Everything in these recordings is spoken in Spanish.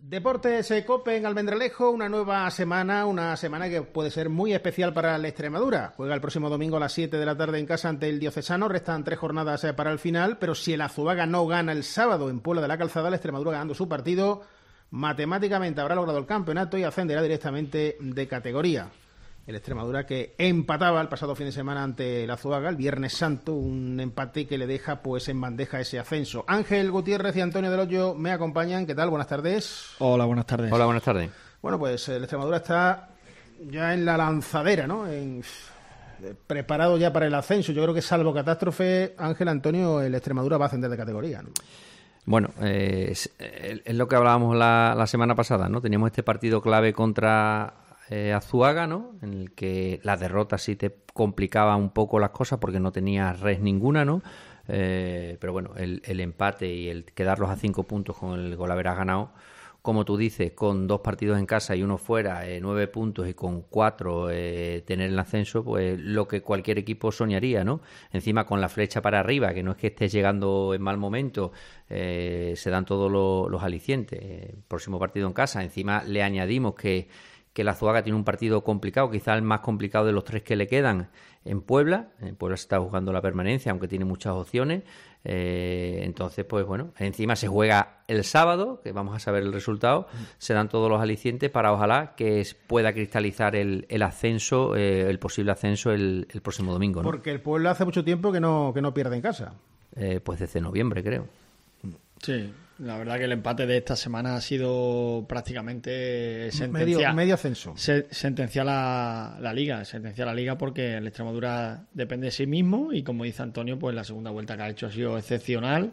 Deportes Cope en Almendralejo, una nueva semana, una semana que puede ser muy especial para la Extremadura. Juega el próximo domingo a las 7 de la tarde en casa ante el Diocesano, restan 3 jornadas para el final, pero si el Azuaga no gana el sábado en Puebla de la Calzada, la Extremadura ganando su partido, matemáticamente habrá logrado el campeonato y ascenderá directamente de categoría. El Extremadura que empataba el pasado fin de semana ante el Azuaga, el Viernes Santo, un empate que le deja pues en bandeja ese ascenso. Ángel Gutiérrez y Antonio Del Hoyo me acompañan. ¿Qué tal? Buenas tardes. Hola, buenas tardes. Hola, buenas tardes. Bueno, pues el Extremadura está ya en la lanzadera, ¿no? Preparado ya para el ascenso. Yo creo que salvo catástrofe, Ángel, Antonio, el Extremadura va a ascender de categoría, ¿no? Bueno, es lo que hablábamos la semana pasada, ¿no? Teníamos este partido clave contra Azuaga, ¿no? En el que la derrota sí te complicaba un poco las cosas porque no tenías res ninguna, ¿no? Pero bueno, el empate y el quedarlos a 5 puntos con el gol haberás ganado, como tú dices, con 2 partidos en casa y uno fuera, 9 puntos, y con 4 tener el ascenso, pues lo que cualquier equipo soñaría, ¿no? Encima con la flecha para arriba, que no es que estés llegando en mal momento, se dan todos los alicientes. Próximo partido en casa, encima le añadimos que la Azuaga tiene un partido complicado, quizás el más complicado de los 3 que le quedan en Puebla. En Puebla se está jugando la permanencia, aunque tiene muchas opciones. Entonces, pues bueno, encima se juega el sábado, que vamos a saber el resultado. Se dan todos los alicientes para ojalá que pueda cristalizar el ascenso, el posible ascenso el próximo domingo, ¿no? Porque el Puebla hace mucho tiempo que no pierde en casa. Pues desde noviembre, creo. Sí, la verdad que el empate de esta semana ha sido prácticamente sentenciar medio ascenso. Sentenciar la liga porque el Extremadura depende de sí mismo y, como dice Antonio, pues la segunda vuelta que ha hecho ha sido excepcional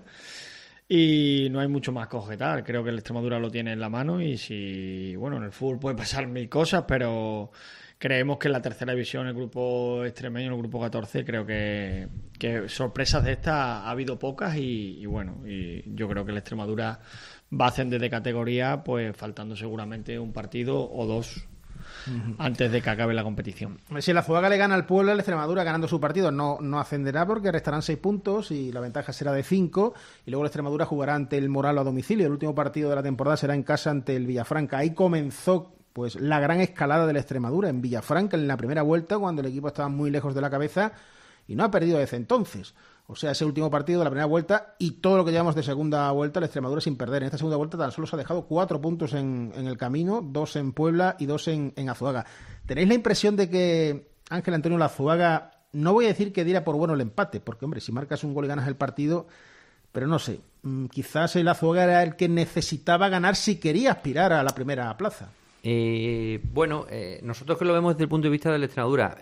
y no hay mucho más que objetar. Creo que el Extremadura lo tiene en la mano y en el fútbol puede pasar 1000 cosas, pero creemos que en la tercera división, el grupo extremeño, el grupo 14, creo que sorpresas de estas ha habido pocas y yo creo que el Extremadura va a ascender de categoría, pues faltando seguramente un partido o 2 antes de que acabe la competición. Si el Azuaga le gana al Puebla, el Extremadura ganando su partido no ascenderá porque restarán 6 puntos y la ventaja será de 5, y luego el Extremadura jugará ante el Moralo a domicilio. El último partido de la temporada será en casa ante el Villafranca. Ahí comenzó pues la gran escalada de la Extremadura en Villafranca en la primera vuelta, cuando el equipo estaba muy lejos de la cabeza y no ha perdido desde entonces. O sea, ese último partido de la primera vuelta y todo lo que llevamos de segunda vuelta, la Extremadura sin perder. En esta segunda vuelta tan solo se ha dejado 4 puntos en el camino, 2 en Puebla y 2 en Azuaga. ¿Tenéis la impresión de que Ángel Antonio Azuaga, no voy a decir que diera por bueno el empate, porque hombre, si marcas un gol y ganas el partido, pero no sé, quizás el Azuaga era el que necesitaba ganar si quería aspirar a la primera plaza? Nosotros que lo vemos desde el punto de vista de la Extremadura,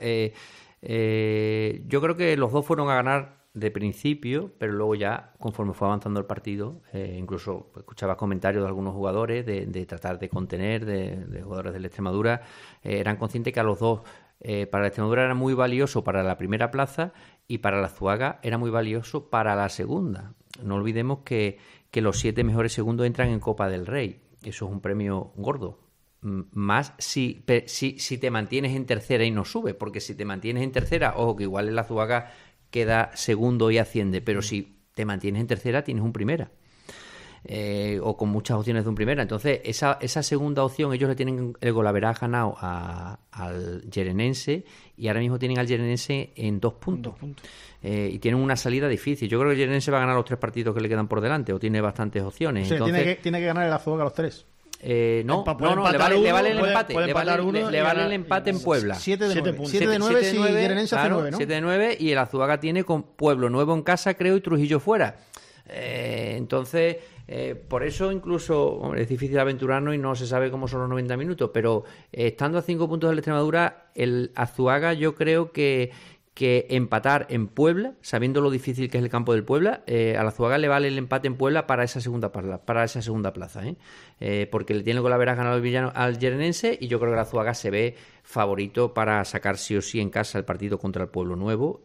yo creo que los dos fueron a ganar de principio, pero luego ya, conforme fue avanzando el partido, incluso escuchaba comentarios de algunos jugadores de tratar de contener, de jugadores de la Extremadura, eran conscientes que a los dos, para la Extremadura era muy valioso para la primera plaza y para la Azuaga era muy valioso para la segunda. No olvidemos que los 7 mejores segundos entran en Copa del Rey. Eso es un premio gordo. Más si te mantienes en tercera y no subes, porque si te mantienes en tercera, ojo que igual el Azuaga queda segundo y asciende, pero si te mantienes en tercera tienes un primera, o con muchas opciones de un primera. Entonces esa segunda opción, ellos le tienen el golaveras ganado al Yerenense y ahora mismo tienen al Yerenense en 2 puntos. Y tienen una salida difícil. Yo creo que el Yerenense va a ganar los 3 partidos que le quedan por delante, o tiene bastantes opciones. Sí, entonces tiene que ganar el Azuaga los 3. Le vale el empate. Le vale el empate en Puebla. 7 de 9 si Yerenense hace 9, ¿no? 7 de 9 y el Azuaga tiene con Pueblo Nuevo en casa, creo, y Trujillo fuera. Entonces, por eso incluso es difícil aventurarnos y no se sabe cómo son los 90 minutos, pero estando a 5 puntos de la Extremadura, el Azuaga yo creo que empatar en Puebla, sabiendo lo difícil que es el campo del Puebla, a la Azuaga le vale el empate en Puebla para esa segunda plaza, porque le tiene el golaveras ganado al Yerenense, y yo creo que la Azuaga se ve favorito para sacar sí o sí en casa el partido contra el Pueblo Nuevo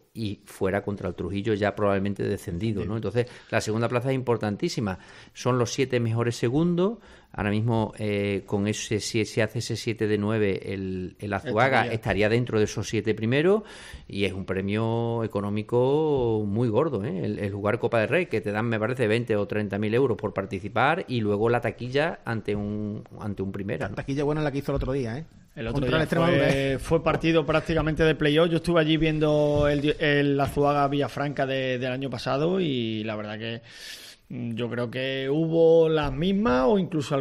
y fuera contra el Trujillo ya probablemente descendido, ¿no? Entonces, la segunda plaza es importantísima. Son los 7 mejores segundos. Ahora mismo, con ese, si se hace ese 7 de 9, el Azuaga estaría dentro de esos 7 primeros, y es un premio económico muy gordo, ¿eh? El jugar Copa del Rey, que te dan, me parece, 20 o 30.000 euros por participar, y luego la taquilla ante un primera, ¿no? La taquilla buena la que hizo el otro día, ¿eh? El otro día fue partido prácticamente de playoff. Yo estuve allí viendo el Azuaga Villafranca del año pasado, y la verdad que yo creo que hubo las mismas o incluso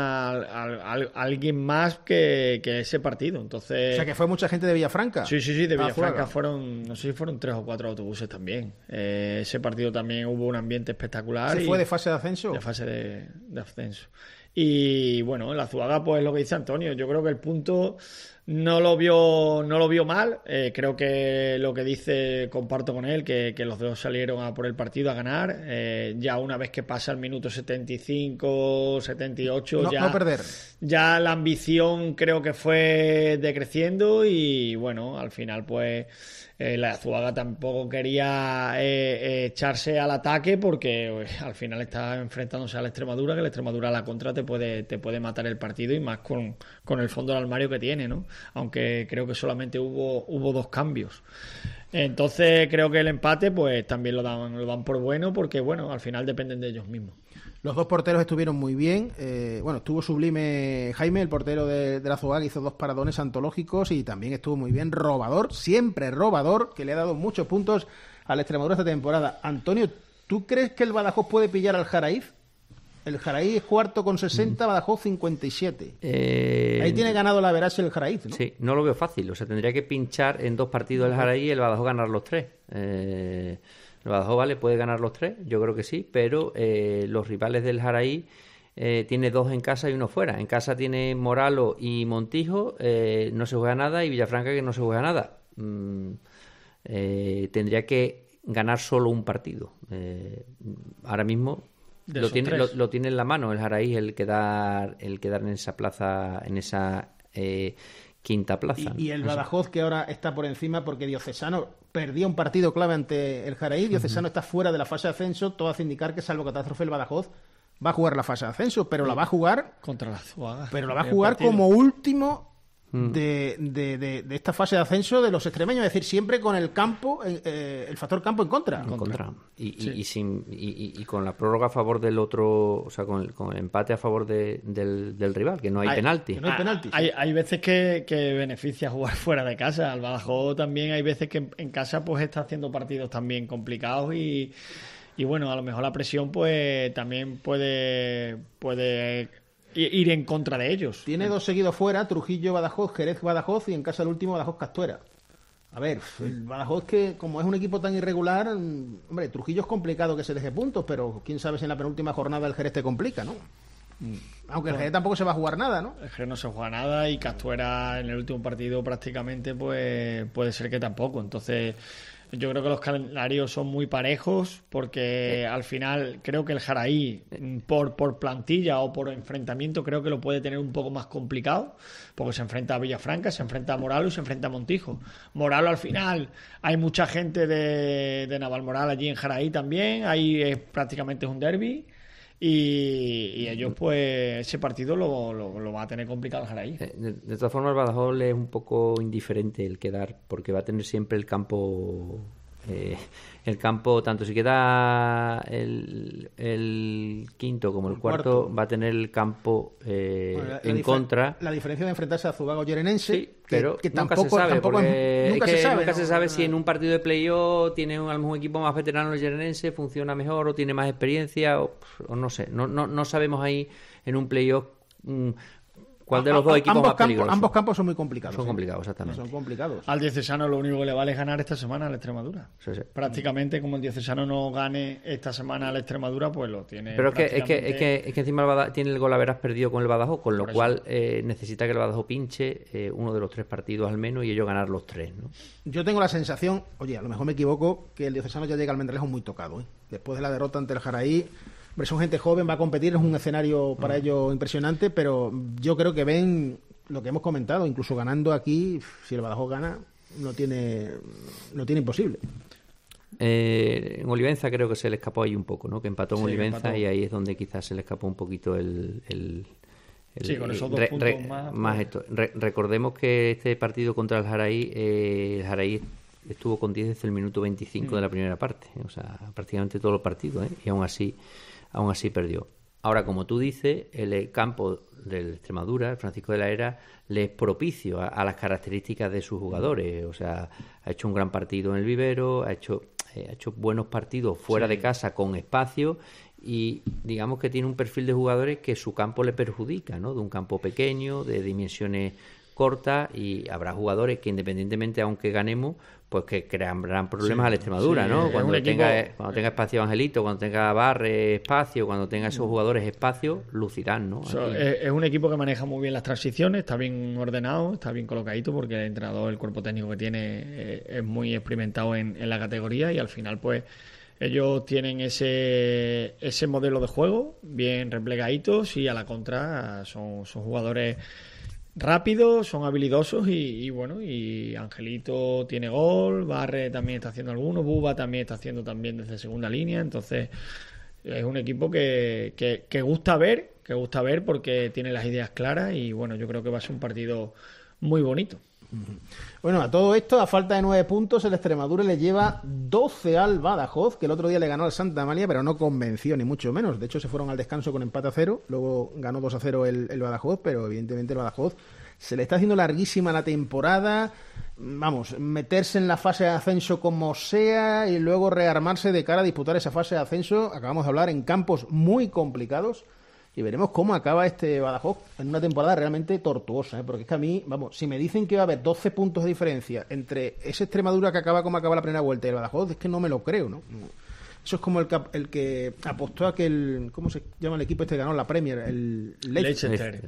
alguien más que ese partido. Entonces, o sea, que fue mucha gente de Villafranca. Sí, de Villafranca fueron, no sé si fueron 3 o 4 autobuses también. Ese partido también hubo un ambiente espectacular. ¿Se fue de fase de ascenso? De fase de ascenso. Y bueno, el Azuaga, pues lo que dice Antonio, yo creo que el punto no lo vio mal. Creo que lo que dice, comparto con él, que los dos salieron a por el partido a ganar. Ya una vez que pasa el minuto 75, 78, no perder. Ya la ambición creo que fue decreciendo, y bueno, al final pues la Azuaga tampoco quería echarse al ataque, porque al final está enfrentándose a la Extremadura, que la Extremadura a la contra te puede matar el partido, y más con el fondo del armario que tiene, ¿no? Aunque creo que solamente hubo 2 cambios. Entonces creo que el empate pues también lo dan por bueno, porque bueno, al final dependen de ellos mismos. Los 2 porteros estuvieron muy bien. Estuvo sublime Jaime, el portero de la Azuaga, hizo 2 paradones antológicos, y también estuvo muy bien Robador, siempre Robador, que le ha dado muchos puntos a la Extremadura esta temporada. Antonio, ¿tú crees que el Badajoz puede pillar al Jaraíz? El Jaraíz es cuarto con 60, Badajoz 57. Ahí tiene ganado la Verás el Jaraíz, ¿no? Sí, no lo veo fácil. O sea, tendría que pinchar en 2 partidos el Jaraíz y el Badajoz ganar los 3. El Badajoz, puede ganar los 3, yo creo que sí, pero los rivales del Jaraíz tiene 2 en casa y 1 fuera. En casa tiene Moralo y Montijo, no se juega nada, y Villafranca, que no se juega nada. Tendría que ganar solo un partido. Ahora mismo lo tiene en la mano el Jaraíz, el quedar en esa plaza, en esa quinta plaza. Y el Badajoz, que ahora está por encima porque Diocesano perdió un partido clave ante el Jaraíz. Diocesano está fuera de la fase de ascenso. Todo hace indicar que, salvo catástrofe, el Badajoz va a jugar la fase de ascenso, pero la va a jugar contra la Azuaga. Pero la va a jugar como último de esta fase de ascenso de los extremeños, es decir, siempre con el campo, el factor campo en contra. Y con la prórroga a favor del otro, o sea, con el empate a favor del rival, que no hay penalti. Que no hay penalti. Hay veces que beneficia jugar fuera de casa. Al Badajoz también hay veces que en casa pues está haciendo partidos también complicados, y bueno, a lo mejor la presión pues también puede ir en contra de ellos. Tiene 2 seguidos fuera: Trujillo, Badajoz, Jerez, Badajoz, y en casa el último, Badajoz, Castuera. A ver, el Badajoz, que como es un equipo tan irregular, hombre, Trujillo es complicado que se deje puntos, pero quién sabe si en la penúltima jornada el Jerez te complica, ¿no? Aunque el Jerez tampoco se va a jugar nada, ¿no? El Jerez no se juega nada, y Castuera en el último partido prácticamente pues puede ser que tampoco. Entonces yo creo que los calendarios son muy parejos, porque al final creo que el Jaraí, por plantilla o por enfrentamiento, creo que lo puede tener un poco más complicado, porque se enfrenta a Villafranca, se enfrenta a Moralo y se enfrenta a Montijo. Moralo, al final, hay mucha gente de Navalmoral allí en Jaraí también, ahí prácticamente es un derbi. Y ellos, pues, ese partido lo va a tener complicado el Jaraí. De todas formas, el Badajoz le es un poco indiferente el quedar, porque va a tener siempre el campo, tanto si queda el quinto como el cuarto, va a a tener el campo en contra. La diferencia de enfrentarse a Azuaga o Yerenense, sí, pero que nunca tampoco, se sabe, nunca se sabe si en un partido de playoff tiene a lo mejor un equipo más veterano el Yerenense, funciona mejor o tiene más experiencia, o no sé, no sabemos ahí en un playoff cuál de los dos equipos más peligrosos. Ambos campos son muy complicados. Son complicados, exactamente. Son complicados. Al Diocesano lo único que le vale es ganar esta semana a la Extremadura. Sí. Prácticamente, como el Diocesano no gane esta semana a la Extremadura, pues lo tiene. Pero es que encima tiene el gol a veras perdido con el Badajoz, con lo cual necesita que el Badajoz pinche uno de los 3 partidos al menos, y ellos ganar los 3, ¿no? Yo tengo la sensación, oye, a lo mejor me equivoco, que el Diocesano ya llega al Almendralejo muy tocado, ¿eh? Después de la derrota ante el Jaraí. Hombre, son gente joven, va a competir, es un escenario para ellos impresionante, pero yo creo que ven lo que hemos comentado, incluso ganando aquí, si el Badajoz gana, no tiene imposible. En Olivenza creo que se le escapó ahí un poco, ¿no? Que empató en Olivenza y ahí es donde quizás se le escapó un poquito el con esos 2 puntos más. Recordemos que este partido contra el Jaraí estuvo con 10 desde el minuto 25 de la primera parte, o sea, prácticamente todo el partido, y aún así perdió. Ahora, como tú dices, el campo del Extremadura, el Francisco de la Era, le es propicio a las características de sus jugadores. O sea, ha hecho un gran partido en el Vivero, ha hecho buenos partidos fuera de casa con espacio y digamos que tiene un perfil de jugadores que su campo le perjudica, ¿no? De un campo pequeño, de dimensiones cortas, y habrá jugadores que independientemente, aunque ganemos, pues que crearán problemas al Extremadura, ¿no? Cuando tenga espacio Angelito, cuando tenga Barre espacio, cuando tenga esos jugadores espacio, lucirán, ¿no? Es un equipo que maneja muy bien las transiciones, está bien ordenado, está bien colocadito, porque el entrenador, el cuerpo técnico que tiene es muy experimentado en la categoría, y al final pues ellos tienen ese modelo de juego bien replegaditos, y a la contra son jugadores rápidos, son habilidosos y bueno, y Angelito tiene gol, Barre también está haciendo algunos, Buba también está haciendo también desde segunda línea, entonces es un equipo que gusta ver porque tiene las ideas claras, y bueno, yo creo que va a ser un partido muy bonito. Bueno, a todo esto, a falta de 9 puntos, el Extremadura le lleva 12 al Badajoz, que el otro día le ganó al Santa Amalia, pero no convenció, ni mucho menos. De hecho, se fueron al descanso con empate a 0, luego ganó 2-0 el Badajoz, pero evidentemente el Badajoz se le está haciendo larguísima la temporada. Vamos, meterse en la fase de ascenso como sea y luego rearmarse de cara a disputar esa fase de ascenso. Acabamos de hablar en campos muy complicados. Y veremos cómo acaba este Badajoz en una temporada realmente tortuosa, porque es que a mí, vamos, si me dicen que va a haber 12 puntos de diferencia entre ese Extremadura que acaba como acaba la primera vuelta y el Badajoz, es que no me lo creo, ¿no? Eso es como el que apostó a que el... ¿Cómo se llama el equipo este que ganó la Premier? El Leicester.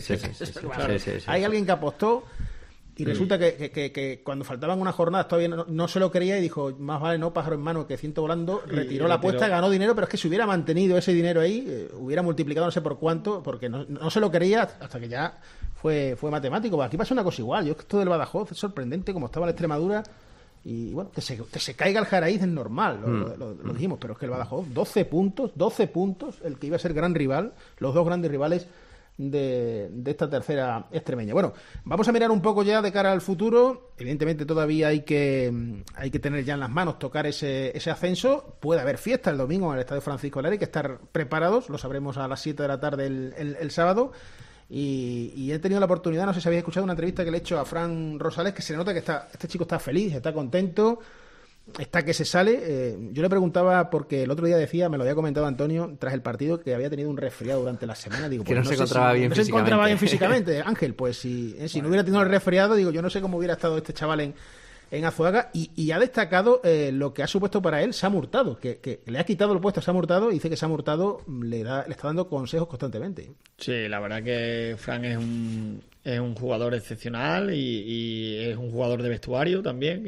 Hay alguien que apostó y resulta que cuando faltaban unas jornadas todavía no se lo creía y dijo, más vale no pájaro en mano que ciento volando, retiró la apuesta, ganó dinero, pero es que si hubiera mantenido ese dinero ahí, hubiera multiplicado no sé por cuánto, porque no se lo creía hasta que ya fue matemático. Aquí pasa una cosa igual, yo es que esto del Badajoz es sorprendente como estaba la Extremadura, y bueno, que se caiga el Jaraí es normal, lo dijimos, pero es que el Badajoz, 12 puntos, el que iba a ser gran rival, los dos grandes rivales de esta tercera extremeña. Bueno, vamos a mirar un poco ya de cara al futuro. Evidentemente todavía hay que tener ya en las manos, tocar ese ascenso. Puede haber fiesta el domingo en el Estadio Francisco de la Era, hay que estar preparados, lo sabremos a las 7 de la tarde el sábado. Y he tenido la oportunidad, no sé si habéis escuchado una entrevista que le he hecho a Fran Rosales, que se nota que este chico está feliz, está contento, está que se sale. Yo le preguntaba, porque el otro día decía, me lo había comentado Antonio tras el partido, que había tenido un resfriado durante la semana. Digo, que pues no se encontraba bien físicamente. Ángel, pues si no hubiera tenido el resfriado, digo, yo no sé cómo hubiera estado este chaval en Azuaga, y ha destacado lo que ha supuesto para él Sam Hurtado, que le ha quitado el puesto a Sam Hurtado, y dice que Sam Hurtado le está dando consejos constantemente. Sí, la verdad que Fran es un jugador excepcional y es un jugador de vestuario también,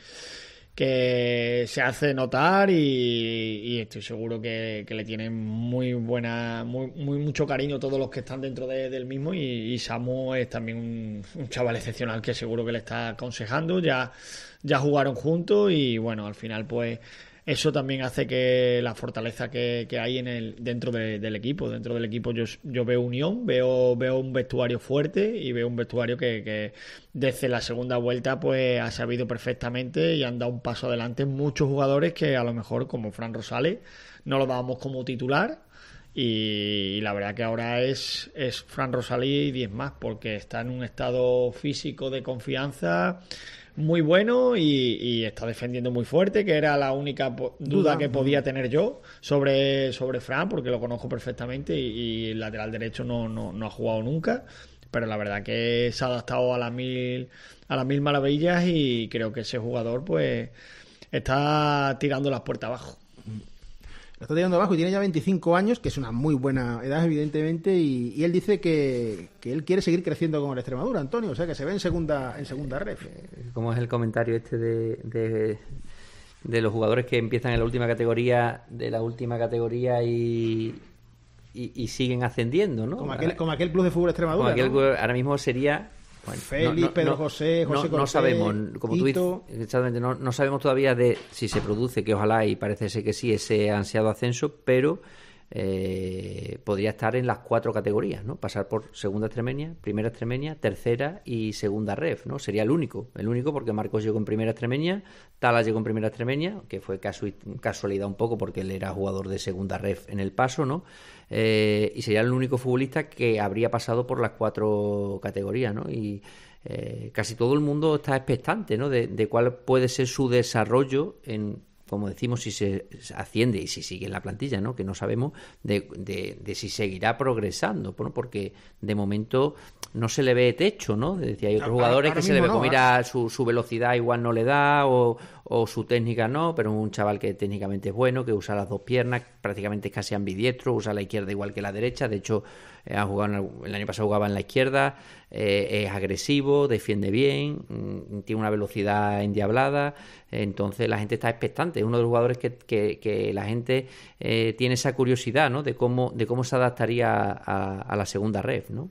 que se hace notar, y estoy seguro que le tienen mucho cariño todos los que están dentro del mismo, y Samu es también un chaval excepcional que seguro que le está aconsejando. Ya jugaron juntos y bueno, al final pues eso también hace que la fortaleza que hay dentro del equipo. Dentro del equipo yo veo unión, veo un vestuario fuerte, y veo un vestuario que desde la segunda vuelta pues ha sabido perfectamente y han dado un paso adelante muchos jugadores que a lo mejor, como Fran Rosales, no lo dábamos como titular, y la verdad que ahora es Fran Rosales y 10 más, porque está en un estado físico de confianza muy bueno, y está defendiendo muy fuerte, que era la única duda que podía tener yo sobre Fran, porque lo conozco perfectamente, y el lateral derecho no ha jugado nunca, pero la verdad que se ha adaptado a las mil maravillas, y creo que ese jugador pues está tirando las puertas abajo. Lo está tirando abajo y tiene ya 25 años, que es una muy buena edad, evidentemente, y él dice que él quiere seguir creciendo con el Extremadura, Antonio, o sea que se ve en segunda ref. ¿Cómo es el comentario este de los jugadores que empiezan en la última categoría, y siguen ascendiendo, ¿no? Como aquel club de fútbol Extremadura, ahora mismo sería Bueno, Félix, Pedro José, José Cortés, no sabemos, como tú Hito. dices, exactamente, no sabemos todavía de si se produce, que ojalá, y parece ser que sí, ese ansiado ascenso, pero podría estar en las 4 categorías, ¿no? Pasar por segunda extremeña, primera extremeña, tercera y segunda ref, ¿no? Sería el único porque Marcos llegó en primera extremeña, Tala llegó en primera extremeña, que fue casualidad un poco porque él era jugador de segunda ref en el Paso, ¿no? Y sería el único futbolista que habría pasado por las 4 categorías, ¿no? Y casi todo el mundo está expectante, ¿no? De cuál puede ser su desarrollo como decimos, si se asciende y si sigue en la plantilla, ¿no? Que no sabemos de si seguirá progresando, ¿no? Porque de momento no se le ve techo, ¿no? Decía, hay otros jugadores que se le ve, pues mira, su velocidad igual no le da o su técnica no, pero un chaval que técnicamente es bueno, que usa las 2 piernas, prácticamente es casi ambidiestro, usa la izquierda igual que la derecha, de hecho ha jugado el año pasado jugaba en la izquierda, es agresivo, defiende bien, tiene una velocidad endiablada, entonces la gente está expectante, es uno de los jugadores que la gente tiene esa curiosidad, ¿no? de cómo se adaptaría a la segunda ref, ¿no?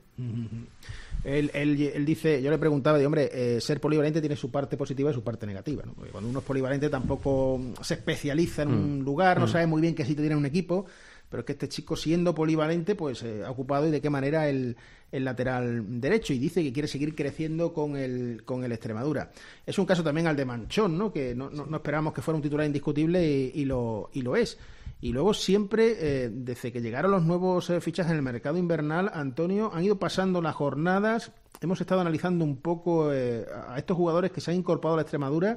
Él dice, yo le preguntaba, ser polivalente tiene su parte positiva y su parte negativa, ¿no? Porque cuando uno es polivalente tampoco se especializa en un lugar, no sabe muy bien qué sitio tiene un equipo, pero es que este chico, siendo polivalente, pues ha ocupado, y de qué manera, el lateral derecho, y dice que quiere seguir creciendo con el Extremadura. Es un caso también al de Manchón, ¿no? Que no esperábamos que fuera un titular indiscutible y lo es. Y luego siempre, desde que llegaron los nuevos fichajes en el mercado invernal, Antonio, han ido pasando las jornadas, hemos estado analizando un poco a estos jugadores que se han incorporado a la Extremadura,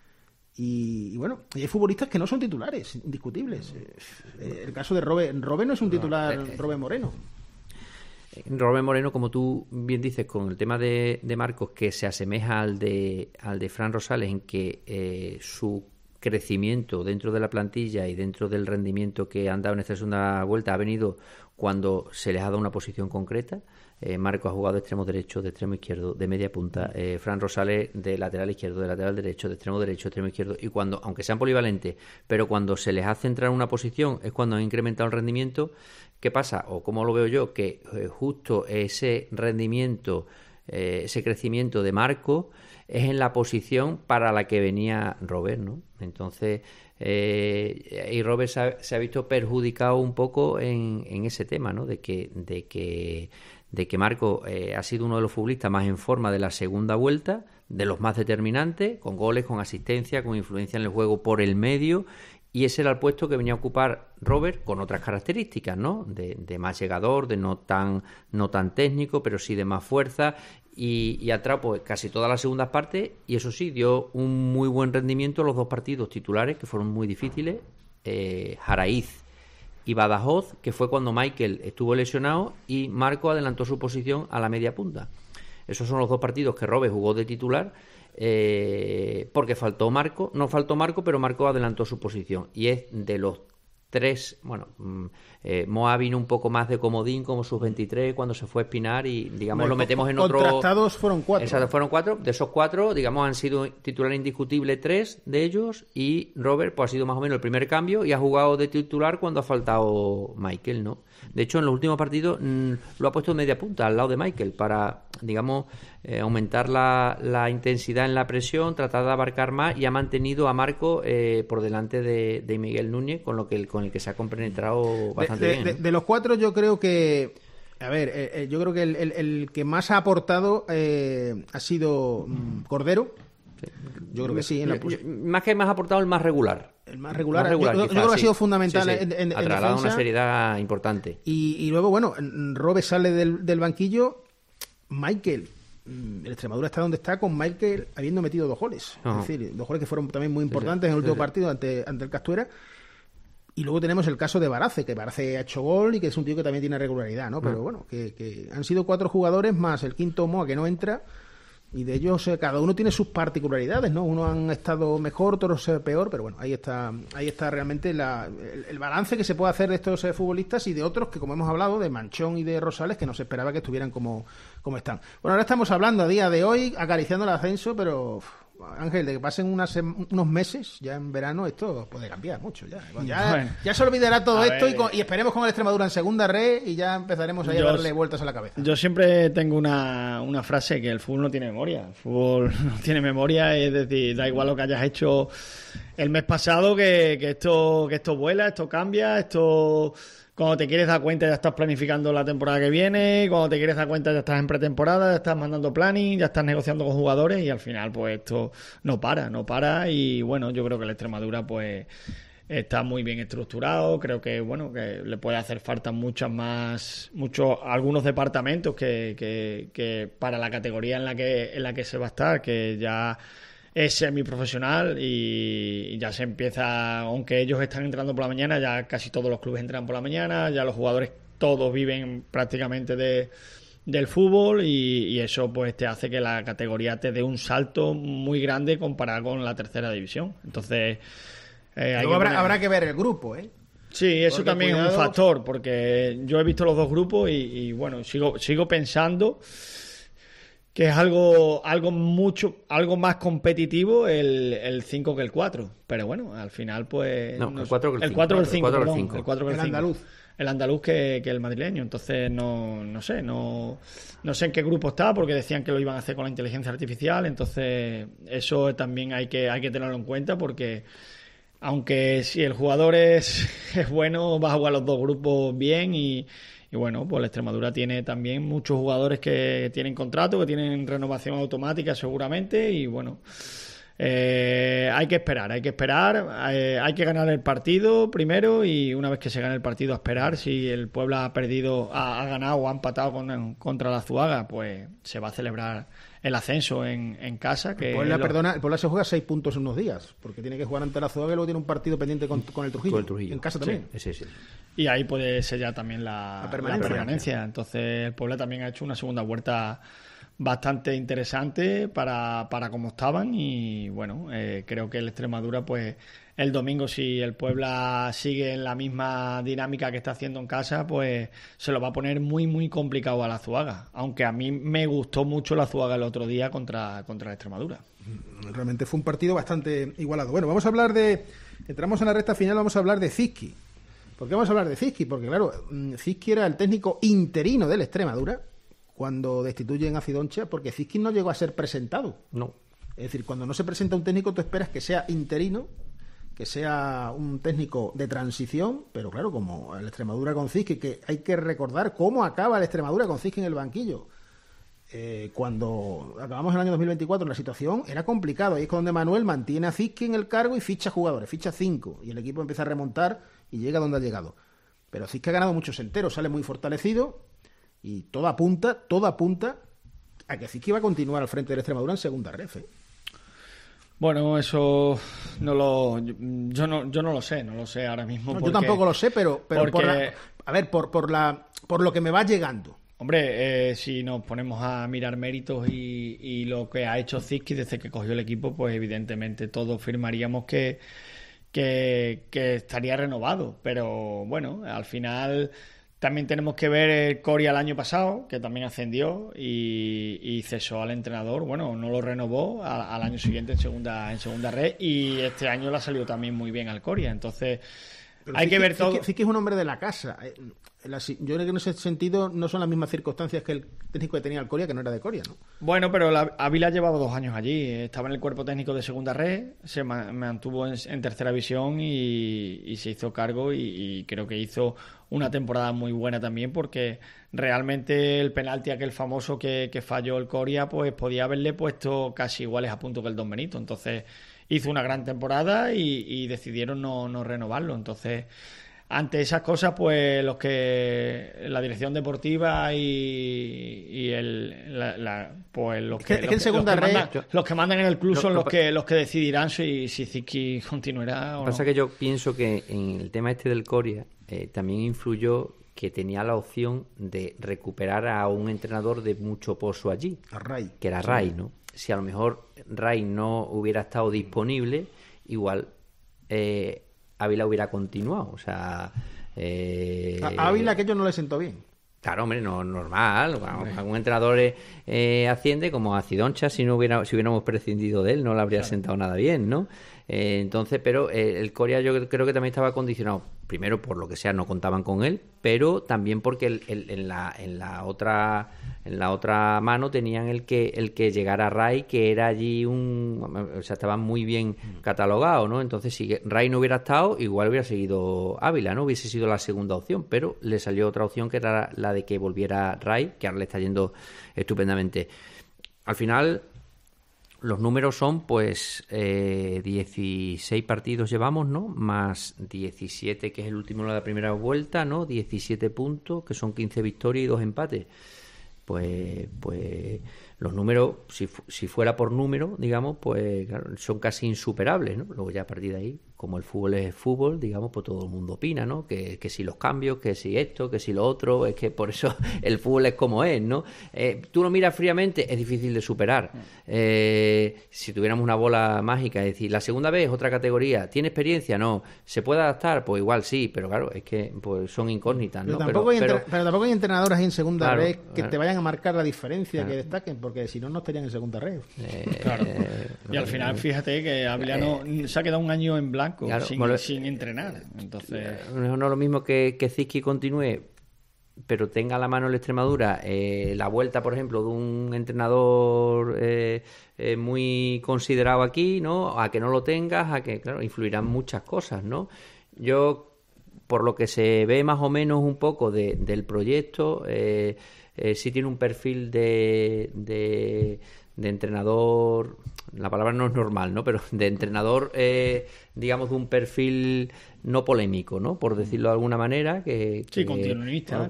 y bueno, hay futbolistas que no son titulares, indiscutibles. El caso de Robert no es un titular, Robert Moreno. Robert Moreno, como tú bien dices, con el tema de Marcos, que se asemeja al de Fran Rosales, en que su crecimiento dentro de la plantilla y dentro del rendimiento que han dado en esta segunda vuelta ha venido cuando se les ha dado una posición concreta. Marco ha jugado de extremo derecho, de extremo izquierdo, de media punta. Fran Rosales de lateral izquierdo, de lateral derecho, de extremo derecho, extremo izquierdo. Y cuando, aunque sean polivalentes, pero cuando se les hace entrar en una posición es cuando han incrementado el rendimiento. ¿Qué pasa? O como lo veo yo, que justo ese rendimiento, ese crecimiento de Marco es en la posición para la que venía Robert, ¿no? Entonces, y Robert se ha visto perjudicado un poco en ese tema, ¿no? De que Marco ha sido uno de los futbolistas más en forma de la segunda vuelta, de los más determinantes, con goles, con asistencia, con influencia en el juego por el medio, y ese era el puesto que venía a ocupar Robert, con otras características, ¿no? De más llegador, de no tan técnico, pero sí de más fuerza, y atrás pues casi todas las segundas partes, y eso sí, dio un muy buen rendimiento en los 2 partidos titulares, que fueron muy difíciles, Jaraíz y Badajoz, que fue cuando Michael estuvo lesionado y Marco adelantó su posición a la media punta. Esos son los 2 partidos que Robert jugó de titular, porque faltó Marco, no faltó Marco, pero Marco adelantó su posición, y es de los 3, bueno, Moa vino un poco más de comodín como sub-23 cuando se fue a Espinar, y digamos lo metemos en otro. Contrastados fueron 4. Exacto, fueron 4. De esos 4, digamos, han sido titular indiscutible 3 de ellos, y Robert pues ha sido más o menos el primer cambio y ha jugado de titular cuando ha faltado Michael, ¿no? De hecho, en los últimos partidos lo ha puesto en media punta al lado de Michael para, digamos, aumentar la intensidad en la presión, tratar de abarcar más, y ha mantenido a Marco por delante de Miguel Núñez, con el que se ha compenetrado bastante bien. De los 4, yo creo que, yo creo que el que más ha aportado ha sido Cordero. Sí. Yo creo que sí. Más que más ha aportado, el más regular. El más regular. Yo creo que ha sido fundamental en trasladado una seriedad importante. Y luego, bueno, Robert sale del banquillo. Michael, el Extremadura está donde está, con Michael habiendo metido 2 goles. Uh-huh. Es decir, 2 goles que fueron también muy importantes en el último partido ante el Castuera. Y luego tenemos el caso de Barace, que Barace ha hecho gol y que es un tío que también tiene regularidad, ¿no? Pero bueno, que han sido 4 jugadores más el quinto Moa, que no entra. Y de ellos cada uno tiene sus particularidades, ¿no? Unos han estado mejor, otros peor, pero bueno, ahí está realmente el balance que se puede hacer de estos futbolistas, y de otros que, como hemos hablado, de Manchón y de Rosales, que no se esperaba que estuvieran como están. Bueno, ahora estamos hablando a día de hoy, acariciando el ascenso, pero Ángel, de que pasen unos meses ya en verano, esto puede cambiar mucho ya. Bueno. Ya se olvidará todo A esto ver, y esperemos con el Extremadura en segunda red y ya empezaremos a darle vueltas a la cabeza. Yo siempre tengo una frase, que el fútbol no tiene memoria. El fútbol no tiene memoria, es decir, da igual lo que hayas hecho el mes pasado, que esto vuela, esto cambia, esto... Cuando te quieres dar cuenta ya estás planificando la temporada que viene, cuando te quieres dar cuenta ya estás en pretemporada, ya estás mandando planning, ya estás negociando con jugadores y al final pues esto no para y bueno, yo creo que la Extremadura pues está muy bien estructurado, creo que bueno, que le puede hacer falta algunos departamentos que para la categoría en la que se va a estar, que ya es semiprofesional y ya se empieza, aunque ellos están entrando por la mañana, ya casi todos los clubes entran por la mañana, ya los jugadores todos viven prácticamente del fútbol y eso pues te hace que la categoría te dé un salto muy grande comparado con la tercera división. Entonces luego habrá que ver el grupo, ¿eh? Sí, eso Porque también es un factor, porque yo he visto los dos grupos y bueno, sigo pensando que es algo más competitivo el 5 que el 4. Pero bueno, al final pues... No, el 4 que el 5. El 4 que el 5, perdón. El 4 que el 5. Andaluz. El andaluz que el madrileño. Entonces no sé en qué grupo está, porque decían que lo iban a hacer con la inteligencia artificial. Entonces eso también hay que tenerlo en cuenta, porque aunque si el jugador es bueno, va a jugar los dos grupos bien y bueno, pues la Extremadura tiene también muchos jugadores que tienen contrato, que tienen renovación automática seguramente y bueno, hay que esperar, hay que ganar el partido primero y una vez que se gane el partido a esperar. Si el Puebla ha ganado o ha empatado contra la Azuaga, pues se va a celebrar el ascenso en casa. Que el Puebla se juega 6 puntos en unos días, porque tiene que jugar ante la Azuaga y luego tiene un partido pendiente con el Trujillo. Con el Trujillo. En casa también. Sí. Y ahí puede ser ya también la permanencia. Entonces el Puebla también ha hecho una segunda vuelta bastante interesante para cómo estaban y bueno, creo que el Extremadura pues el domingo, si el Puebla sigue en la misma dinámica que está haciendo en casa, pues se lo va a poner muy muy complicado a la Azuaga, aunque a mí me gustó mucho la Azuaga el otro día contra la Extremadura. Realmente fue un partido bastante igualado. Bueno, entramos en la recta final, vamos a hablar de Cizki. ¿Por qué vamos a hablar de Cizki? Porque claro, Cizki era el técnico interino del Extremadura cuando destituyen a Cidoncha, porque Cizki no llegó a ser presentado. No. Es decir, cuando no se presenta un técnico, tú esperas que sea interino, que sea un técnico de transición, pero claro, como el Extremadura con Cizki, que hay que recordar cómo acaba el Extremadura con Cizki en el banquillo. Cuando acabamos el año 2024, la situación era complicada. Ahí es donde Manuel mantiene a Cizki en el cargo y ficha jugadores, ficha 5, y el equipo empieza a remontar y llega donde ha llegado. Pero Cizki ha ganado muchos enteros, sale muy fortalecido y todo apunta a que Cizki va a continuar al frente del Extremadura en segunda red. Bueno, eso yo no lo sé ahora mismo. No, yo tampoco lo sé, pero porque... por lo que me va llegando. Hombre, si nos ponemos a mirar méritos y lo que ha hecho Cizki desde que cogió el equipo, pues evidentemente todos firmaríamos que estaría renovado. Pero bueno, al final también tenemos que ver el Coria el año pasado, que también ascendió y cesó al entrenador. Bueno, no lo renovó al año siguiente en segunda red y este año le ha salido también muy bien al Coria. Entonces pero hay que ver todo. Cizki es un hombre de la casa. Yo creo que en ese sentido no son las mismas circunstancias que el técnico que tenía el Coria, que no era de Coria, ¿no? Bueno, pero Ávila llevaba 2 años allí. Estaba en el cuerpo técnico de segunda red, se mantuvo en tercera división y se hizo cargo y creo que hizo una temporada muy buena también, porque realmente el penalti aquel famoso que falló el Coria, pues podía haberle puesto casi iguales a punto que el Don Benito. Entonces hizo una gran temporada y decidieron no renovarlo. Entonces, ante esas cosas, pues la dirección deportiva y los que mandan en el club son los que decidirán si Cizki continuará o no. Pasa que yo pienso que en el tema este del Coria también influyó que tenía la opción de recuperar a un entrenador de mucho pozo allí, que era Ray, ¿no? Si a lo mejor Ray no hubiera estado disponible, igual Ávila hubiera continuado. O sea, a Ávila aquello no le sentó bien. Claro, hombre, no normal. Algún entrenador asciende, como a Cidoncha, si hubiéramos prescindido de él, no le habría sentado nada bien, ¿no? Entonces, pero el Coria yo creo que también estaba condicionado, primero por lo que sea, no contaban con él, pero también porque en la otra mano tenían el que llegara a Ray, que era allí o sea, estaba muy bien catalogado, ¿no? Entonces, si Ray no hubiera estado, igual hubiera seguido Ávila, ¿no? Hubiese sido la segunda opción, pero le salió otra opción que era la de que volviera Ray, que ahora le está yendo estupendamente. Al final, los números son, pues, 16 partidos llevamos, ¿no? Más 17, que es el último de la primera vuelta, ¿no? 17 puntos, que son 15 victorias y 2 empates. Pues los números, si fuera por número, digamos, pues claro, son casi insuperables, ¿no? Luego ya a partir de ahí, como el fútbol es fútbol, digamos, pues todo el mundo opina, ¿no? Que si los cambios, que si esto, que si lo otro, es que por eso el fútbol es como es, ¿no? Tú lo miras fríamente, es difícil de superar. Si tuviéramos una bola mágica, es decir, la segunda vez, otra categoría, ¿tiene experiencia? No. ¿Se puede adaptar? Pues igual sí, pero claro, es que pues son incógnitas, ¿no? Pero tampoco hay entrenadores ahí en segunda red que te vayan a marcar la diferencia, que destaquen, porque si no, no estarían en segunda red. Claro. Y al final, fíjate que Ávila se ha quedado un año en blanco, claro, sin entrenar. Entonces, no es lo mismo que Zizki continúe, pero tenga a la mano el Extremadura la vuelta, por ejemplo, de un entrenador muy considerado aquí, ¿no? A que no lo tengas, a que, claro, influirán muchas cosas, ¿no? Yo, por lo que se ve más o menos un poco del proyecto, sí tiene un perfil de entrenador, la palabra no es normal, ¿no? Pero de entrenador, digamos, de un perfil no polémico, ¿no? Por decirlo de alguna manera. Sí, continuista.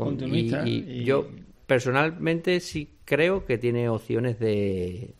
Y yo personalmente sí creo que tiene opciones de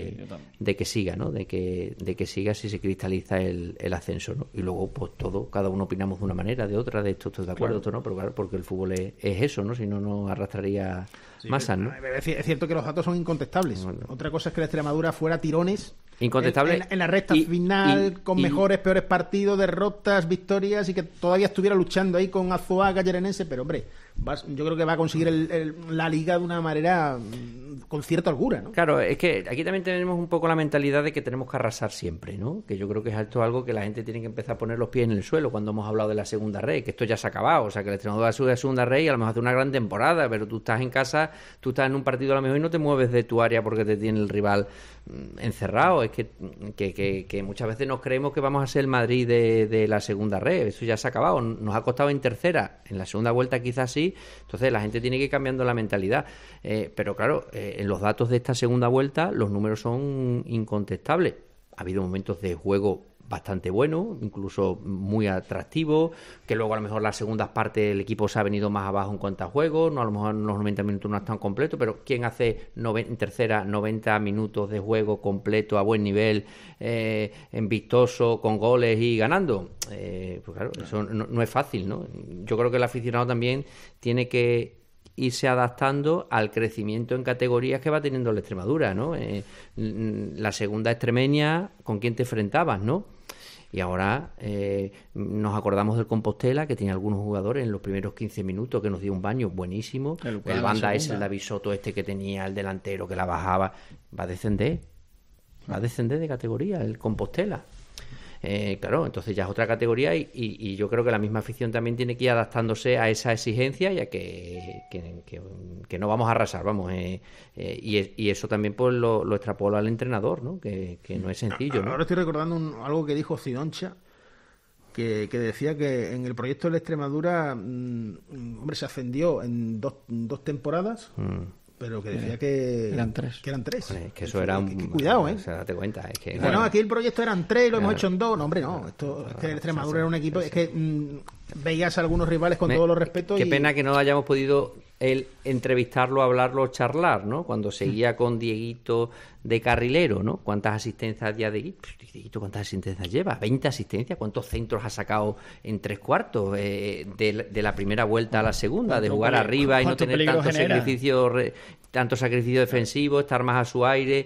que siga, ¿no? De que siga si se cristaliza el ascenso, ¿no? Y luego, pues cada uno opinamos de una manera, de otra, de esto estoy de acuerdo, esto no, pero claro, porque el fútbol es eso, ¿no? Si no, no arrastraría masas, ¿no? Es cierto que los datos son incontestables. Bueno. Otra cosa es que la Extremadura fuera tirones incontestable en la recta final, con mejores, peores partidos, derrotas, victorias, y que todavía estuviera luchando ahí con Azuaga, Yerenense, pero hombre, yo creo que va a conseguir la Liga de una manera con cierta holgura, ¿no? Claro, es que aquí también tenemos un poco la mentalidad de que tenemos que arrasar siempre, ¿no? Que yo creo que es algo que la gente tiene que empezar a poner los pies en el suelo cuando hemos hablado de la segunda red, que esto ya se ha acabado, o sea, que el Extremadura sube a segunda red y a lo mejor hace una gran temporada, pero tú estás en casa, tú estás en un partido a lo mejor y no te mueves de tu área porque te tiene el rival encerrado. Es que muchas veces nos creemos que vamos a ser el Madrid de la segunda red, eso ya se ha acabado, nos ha costado en tercera, en la segunda vuelta quizás sí, entonces la gente tiene que ir cambiando la mentalidad, pero claro, en los datos de esta segunda vuelta los números son incontestables. Ha habido momentos de juego bastante buenos, incluso muy atractivos, que luego a lo mejor las segundas partes el equipo se ha venido más abajo en cuanto a juegos, no, a lo mejor en los 90 minutos no están completos, pero ¿quién hace en tercera 90 minutos de juego completo a buen nivel, en vistoso, con goles y ganando? Pues claro, eso no es fácil, ¿no? Yo creo que el aficionado también tiene que irse adaptando al crecimiento en categorías que va teniendo la Extremadura, ¿no? La segunda extremeña, ¿con quién te enfrentabas, no? Y ahora nos acordamos del Compostela, que tiene algunos jugadores en los primeros 15 minutos que nos dio un baño buenísimo. El Banda ese, el David Soto este que tenía, el delantero que la bajaba. Va a descender de categoría el Compostela. Claro, entonces ya es otra categoría y yo creo que la misma afición también tiene que ir adaptándose a esa exigencia, ya que no vamos a arrasar, vamos, y eso también pues lo extrapola al entrenador, ¿no? Que no es sencillo, ¿no? Ahora estoy recordando algo que dijo Cidoncha, que decía que en el proyecto de la Extremadura, hombre, se ascendió en dos temporadas. Pero que decía que eran tres. Vale, que eso era cuidado, O sea, date cuenta. Es que, no, aquí el proyecto eran 3, lo hemos hecho en 2. No, hombre, no. Esto es que el Extremadura era un equipo. Es que veías a algunos rivales con todos los respetos. Qué pena que no hayamos podido entrevistarlo, hablarlo, charlar, ¿no? Cuando seguía con Dieguito de carrilero, ¿no? ¿Cuántas asistencias ya de Dieguito? ¿Cuántas asistencias lleva? ¿20 asistencias? ¿Cuántos centros ha sacado en 3/4 de la primera vuelta a la segunda? De jugar arriba y no tener tanto sacrificio defensivo, estar más a su aire,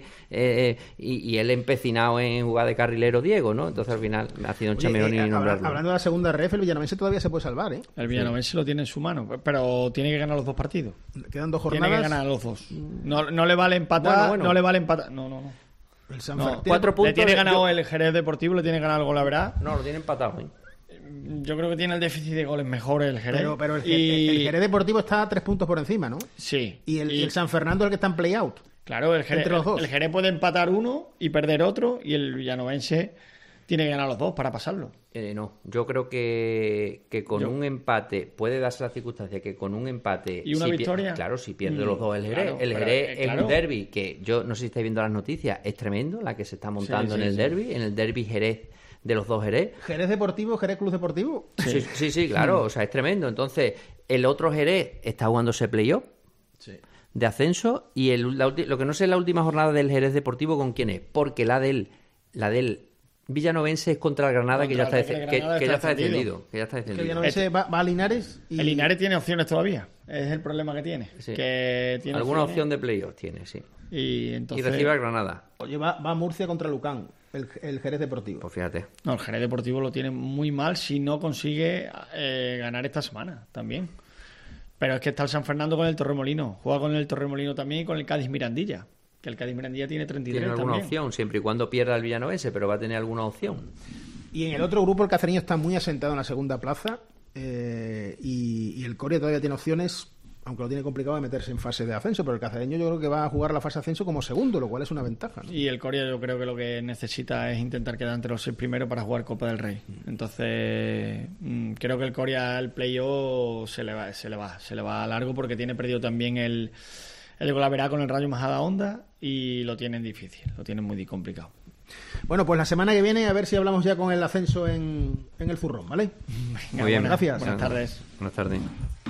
y él empecinado en jugar de carrilero Diego, ¿no? Entonces al final ha sido un chameón y nombrarlo. Hablando de la segunda ref, el Villanovense todavía se puede salvar, ¿eh? El Villanovense lo tiene en su mano, pero tiene que ganar los 2 partidos partidos. Quedan 2 Tiene jornadas. que ganar los 2. No le vale empatar. Bueno. No le vale empatar. No. El San No, Fer- 4 puntos. Le tiene ganado el Jerez Deportivo, le tiene ganado el Golaverá. No, lo tiene empatado, ¿eh? Yo creo que tiene el déficit de goles mejor el Jerez. Pero el Jerez Deportivo está a 3 puntos por encima, ¿no? Sí. Y el San Fernando es el que está en play-out. Claro, el Jerez, entre los dos. el Jerez puede empatar uno y perder otro, y el villanovense tiene que ganar los 2 para pasarlo. No, yo creo que con un empate puede darse la circunstancia que con un empate ¿Y una victoria? claro, si pierde los dos el Jerez, Claro, el pero, Jerez es claro. un derbi que yo no sé si estáis viendo las noticias, es tremendo la que se está montando Sí, en el sí. derbi, en el derbi Jerez de los dos Jerez. Jerez Deportivo, Jerez Club Deportivo. Sí, claro, o sea, es tremendo. Entonces, el otro Jerez está jugándose playoff de ascenso y lo que no sé es la última jornada del Jerez Deportivo con quién es, porque la del Villanovense es contra el Granada, que ya está, Contra el Granada que ya está está descendido. Que ya está Que descendido. Villanovense va a Linares y... El Linares tiene opciones todavía. Es el problema que tiene. Sí. Que tiene Alguna opciones opción de playoff tiene, sí. Y entonces... Y recibe al Granada. Oye, va a Murcia contra Lucán, el Jerez Deportivo. Pues fíjate. No, el Jerez Deportivo lo tiene muy mal si no consigue ganar esta semana también. Pero es que está el San Fernando con el Torremolino. Juega con el Torremolino también y con el Cádiz Mirandilla. Que el Cádiz Mirandilla tiene 33 Tiene alguna también. opción, siempre y cuando pierda el Villanovense, pero va a tener alguna opción. Y en el otro grupo el Cacereño está muy asentado en la segunda plaza y el Coria todavía tiene opciones, aunque lo tiene complicado de meterse en fase de ascenso, pero el Cacereño yo creo que va a jugar la fase de ascenso como segundo, lo cual es una ventaja, ¿no? Y el Coria yo creo que lo que necesita es intentar quedar entre los 6 primeros para jugar Copa del Rey. Entonces creo que el Coria al playoff se le va a largo porque tiene perdido también el Golaverá con el Rayo Majadahonda y lo tienen difícil, lo tienen muy complicado. Bueno, pues la semana que viene a ver si hablamos ya con el ascenso en el Furrón, ¿vale? Venga, Muy bien. Gracias. Buenas tardes. Buenas tardes.